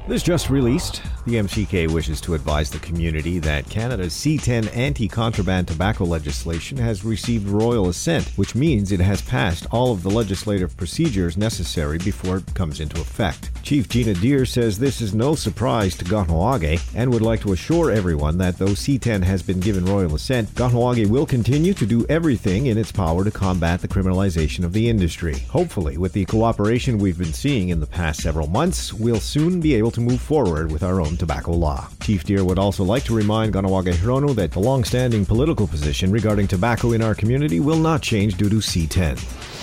This just released. The MCK wishes to advise the community that Canada's C10 anti-contraband tobacco legislation has received royal assent, which means it has passed all of the legislative procedures necessary before it comes into effect. Chief Gina Deer says this is no surprise to Kahnawake and would like to assure everyone that though C10 has been given royal assent, Kahnawake will continue to do everything in its power to combat the criminalization of the industry. Hopefully, with the cooperation we've been seeing in the past several months, we'll soon be able to move forward with our own tobacco law. Chief Deer would also like to remind Kahnawake Hirono that the long-standing political position regarding tobacco in our community will not change due to C10.